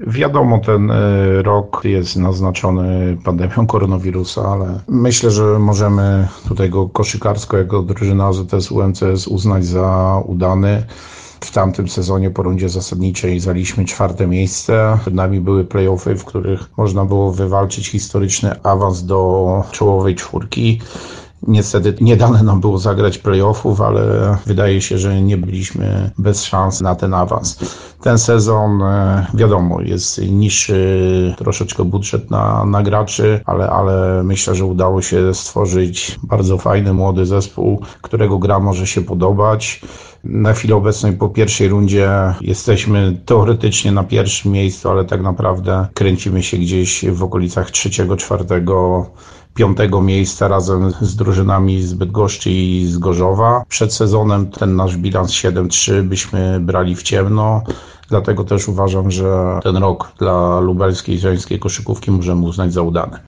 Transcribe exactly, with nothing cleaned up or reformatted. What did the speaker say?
Wiadomo, ten rok jest naznaczony pandemią koronawirusa, ale myślę, że możemy tutaj go koszykarsko jako drużyna A Z S U M C S uznać za udany. W tamtym sezonie po rundzie zasadniczej zajęliśmy czwarte miejsce. Przed nami były play-offy, w których można było wywalczyć historyczny awans do czołowej czwórki. Niestety nie dane nam było zagrać play-offów, ale wydaje się, że nie byliśmy bez szans na ten awans. Ten sezon, wiadomo, jest niższy troszeczkę budżet na, na graczy, ale, ale myślę, że udało się stworzyć bardzo fajny, młody zespół, którego gra może się podobać. Na chwilę obecną po pierwszej rundzie jesteśmy teoretycznie na pierwszym miejscu, ale tak naprawdę kręcimy się gdzieś w okolicach trzeciego, czwartego, piątego miejsca razem z drużynami z Bydgoszczy i z Gorzowa. Przed sezonem ten nasz bilans siedem trzy byśmy brali w ciemno, dlatego też uważam, że ten rok dla lubelskiej i żeńskiej koszykówki możemy uznać za udany.